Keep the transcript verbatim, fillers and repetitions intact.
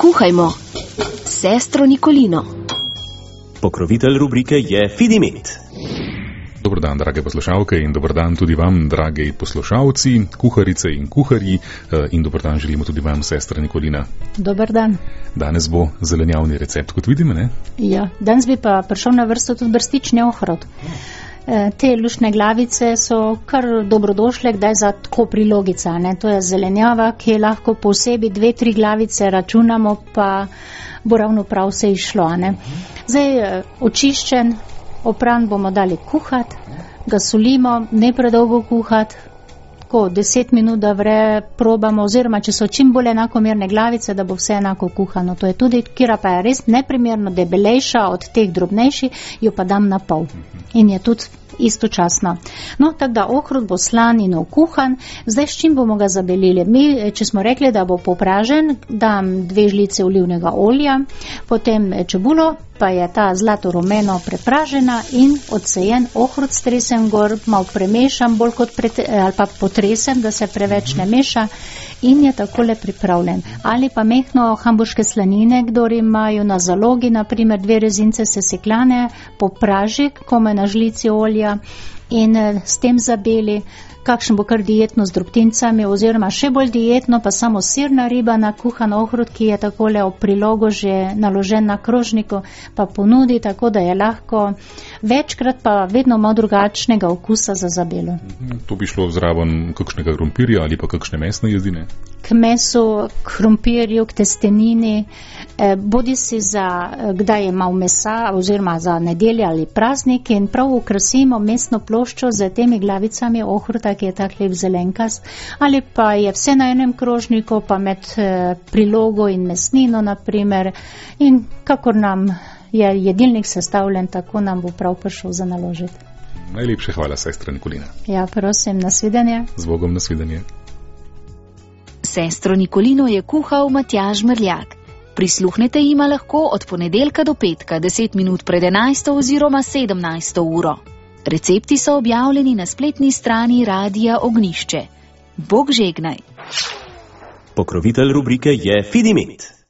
Kuhajmo. Sestro Nikolino. Pokrovitelj rubrike je Fidimet. Dobar dan, drage poslušalke, in dobar dan tudi vam, dragi poslušalci, kuharice in kuharji, in dobar dan želimo tudi vam, sestra Nikolina. Dobar dan. Danes bo zelenjavni recept, kot vidimo, ne? Ja, danes bi pa prišel na vrsto tudi brstični ohrovt. Te lušne glavice so kar dobrodošle, kdaj za tako prilogica, ne? To je zelenjava, ki lahko posebej dve, tri glavice računamo, pa bo ravno prav se išlo, ne? Zdaj, očiščen, opran bomo dali kuhati, ga solimo, ne predolgo kuhati, tako deset minut, da vre, probamo, oziroma če so čim bolj enakomerne glavice, da bo vse enako kuhano. To je tudi, kira pa je res neprimerno debelejša od teh drobnejših, jo pa dam na pol. In je tudi istočasno. No, tako da ohrovt bo slan in okuhan. Zdaj, s čim bomo ga zabelili? Mi, če smo rekli, da bo popražen, dam dve žlice olivnega olja, potem čebulo, pa je ta zlato rumeno prepražena in odsejen ohrovt stresem gor, malo premešam, bolj kot pret, ali pa potresem, da se preveč ne meša, in je takole pripravljen. Ali pa mehno hamburške slanine, kdor imajo na zalogi, naprimer dve rezince sesekljane, popraži, kome na žlici olja in s tem zabeli, kakšen bo kar dietno z drobtincami, oziroma še bolj dietno, pa samo sirna riba na kuhan ohrovt, ki je takole ob prilogo že naložen na krožniku, pa ponudi, tako da je lahko večkrat pa vedno malo drugačnega okusa za zabelo. To bi šlo zraven kakšnega krompirja ali pa kakšne mesne jezdine? K mesu, k krompirju, k testenini, eh, bodi si za, kdaj je malo mesa, oziroma za nedelje ali praznik, in prav ukrasimo mesno ploščo z temi glavicami ohrovta, ki je tak lep zelenkast, ali pa je vse na enem krožniku, pa med eh, prilogo in mesnino, naprimer, in kakor nam je jedilnik sestavljen, tako nam bo prav prišel za naložiti. Najlepše hvala, sestra Nikolina. Ja, prosim, nasvidenje. Z Bogom, nasvidenje. Sestro Nikolino je kuhal Matjaž Mrljak. Prisluhnete jima lahko od ponedeljka do petka, deset minut pred enajsto oziroma sedemnajsto uro. Recepti so objavljeni na spletni strani Radia Ognjišče. Bog žegnaj. Pokrovitelj rubrike je Fidimet.